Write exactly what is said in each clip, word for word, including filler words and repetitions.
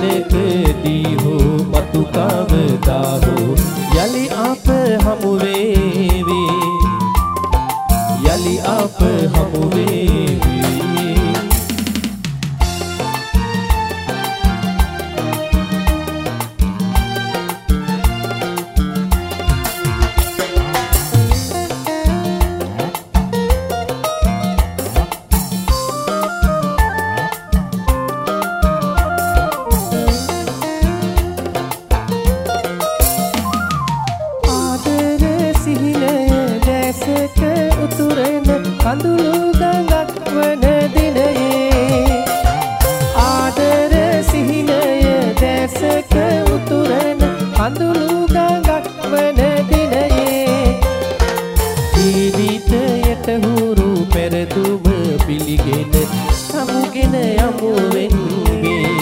දිනකදී හෝ මතු කවදා හෝ යලි අප හමු වේවි යලි අප හමු වේවි කඳුළු ගඟක් වන දිනයේ ආදර සිහිනය දැසක උතුරන කඳුළු ගඟක් වන දිනයේ ජීවිතයට හුරු පෙරදුම පිළිගෙන සමුගෙන යමු වෙන්නේ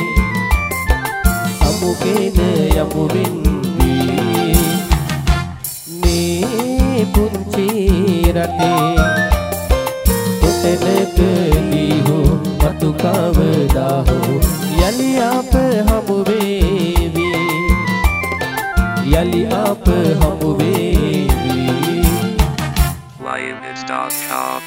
සමුගෙන යමු වෙන්නේ මේ පුංචි රටේ තනකදී හෝ මතු කවදා හෝ යලි අප හමු වේවි යලි අප හමු වේවි Lioness dot com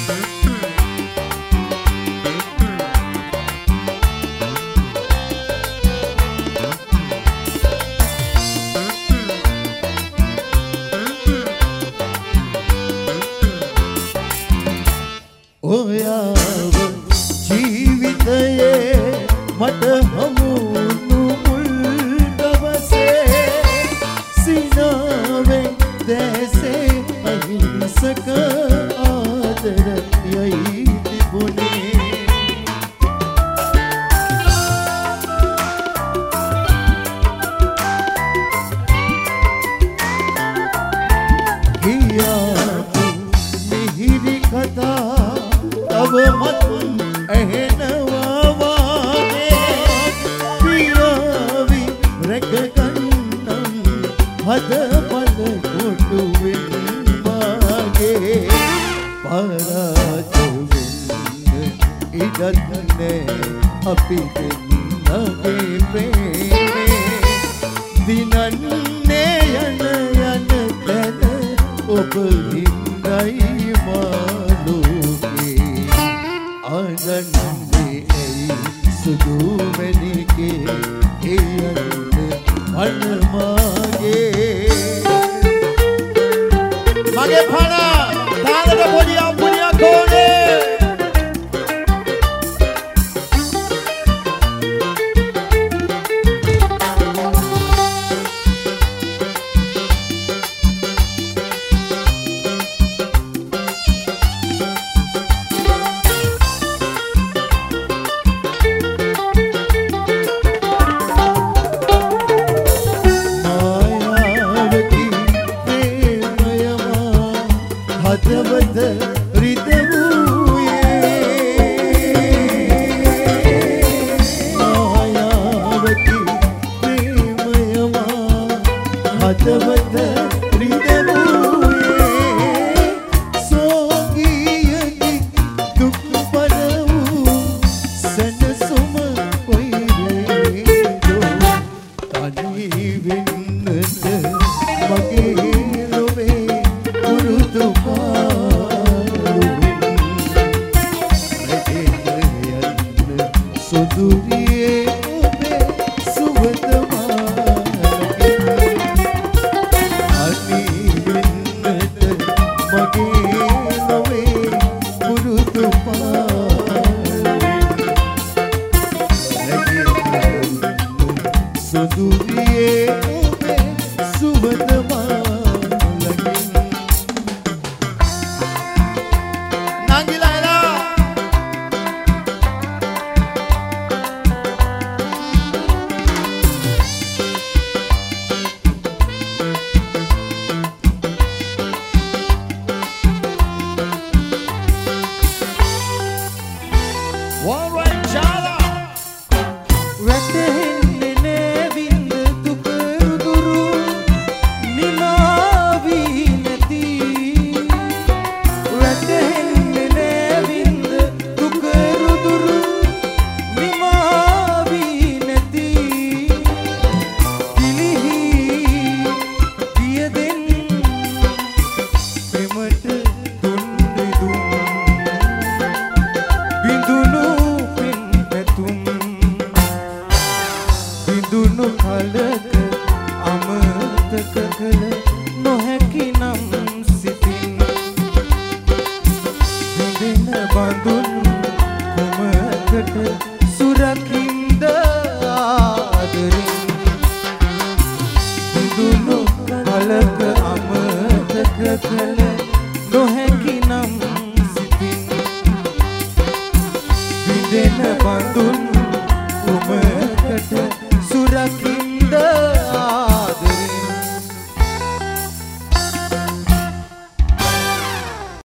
ඔයාව ජීවිතයේ මට හමුුණු මුල් දවසේ සිනාවෙන් දැසේ අහිංසක ආදරයයි තිබුණේ ගියාපු මිහිරි කතා अब मत एहनवा वागे पियावी रख गन्नम हद पल कोटुविन मागे पाराजविन इडन्ने अपि दिन्नगे प्रेमे दिनन्ने यन यन तन ඔබ හිඳයි මාලු ආනන්දේ ඇයි සුදු වෙනිකේ එයන්න අනමාගේ මගේ පණ තාලට පොඩි අම්පුනියක් ඕනේ වැටෙන්නේ නෑ විඳ දුක උදුරු විඳුණු කලක අමතක කළ නොහැකි නම් සිතින් විඳින බඳුන් කුමකට සුරකින්ද ආදරින් විඳුණු කලක අමතක කළ නොහැකි නම් සිතින් විඳින බඳුන්